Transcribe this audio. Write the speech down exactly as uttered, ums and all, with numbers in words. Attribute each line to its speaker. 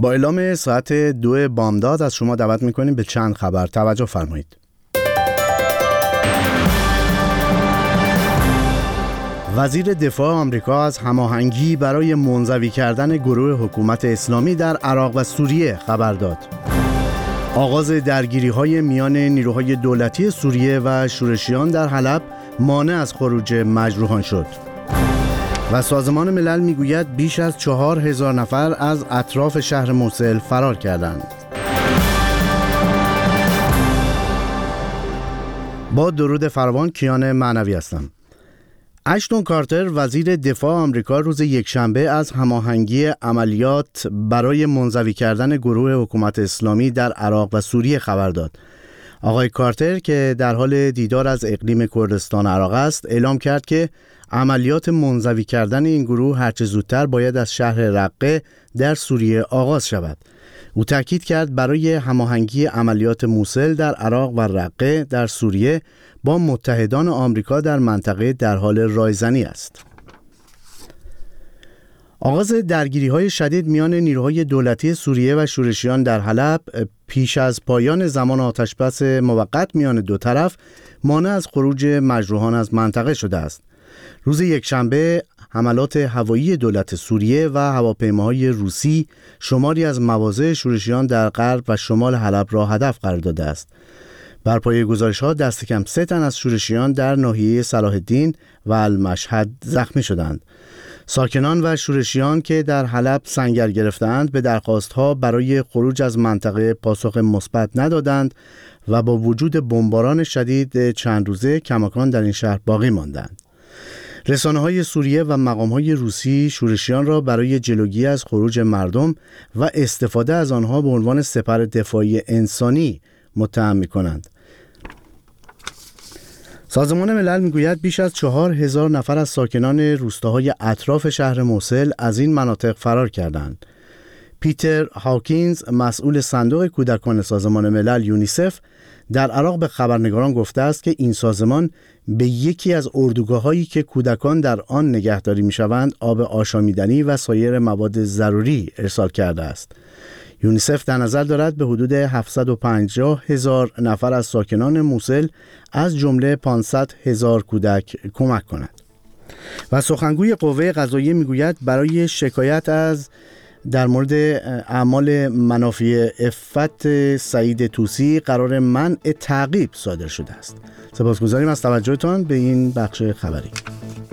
Speaker 1: با اعلام ساعت دو بامداد از شما دعوت میکنیم به چند خبر. توجه فرمایید. وزیر دفاع آمریکا از هماهنگی برای منزوی کردن گروه حکومت اسلامی در عراق و سوریه خبر داد. آغاز درگیری‌های میان نیروهای دولتی سوریه و شورشیان در حلب مانع از خروج مجروحان شد. و سازمان ملل میگوید بیش از چهار هزار نفر از اطراف شهر موصل فرار کردند. با درود فراوان، کیان معنوی هستم. اشتون کارتر وزیر دفاع آمریکا روز یکشنبه از هماهنگی عملیات برای منزوی کردن گروه حکومت اسلامی در عراق و سوریه خبر داد. آقای کارتر که در حال دیدار از اقلیم کردستان عراق است، اعلام کرد که عملیات منزوی کردن این گروه هرچه زودتر باید از شهر رقه در سوریه آغاز شود. او تاکید کرد برای هماهنگی عملیات موصل در عراق و رقه در سوریه با متحدان آمریکا در منطقه در حال رایزنی است. آغاز درگیری‌های شدید میان نیروهای دولتی سوریه و شورشیان در حلب پیش از پایان زمان آتشبس موقت میان دو طرف مانع از خروج مجروحان از منطقه شده است. روز یکشنبه حملات هوایی دولت سوریه و هواپیماهای روسی شماری از مواضع شورشیان در غرب و شمال حلب را هدف قرار داده است. بر پایه گزارش‌ها دست کم سه تن از شورشیان در ناحیه صلاح الدین و المشهد زخمی شدند. ساکنان و شورشیان که در حلب سنگر گرفتند به درخواست‌ها برای خروج از منطقه پاسخ مثبت ندادند و با وجود بمباران شدید چند روزه کماکان در این شهر باقی ماندند. رسانه‌های سوریه و مقام‌های روسی شورشیان را برای جلوگیری از خروج مردم و استفاده از آنها به عنوان سپر دفاعی انسانی متهم می‌کنند. سازمان ملل میگوید بیش از چهار هزار نفر از ساکنان روستاهای اطراف شهر موصل از این مناطق فرار کردند. پیتر هاکینز، مسئول صندوق کودکان سازمان ملل یونیسف، در عراق به خبرنگاران گفته است که این سازمان به یکی از اردوگاه‌هایی که کودکان در آن نگهداری می‌شوند آب آشامیدنی و سایر مواد ضروری ارسال کرده است. یونیسف در نظر دارد به حدود هفتصد و پنجاه هزار نفر از ساکنان موصل از جمله پانصد هزار کودک کمک کند. و سخنگوی قوه قضاییه میگوید برای شکایت از در مورد اعمال منافی عفت سعید طوسی قرار منع تعقیب صادر شده است. سپاسگزاریم از توجهتان به این بخش خبری.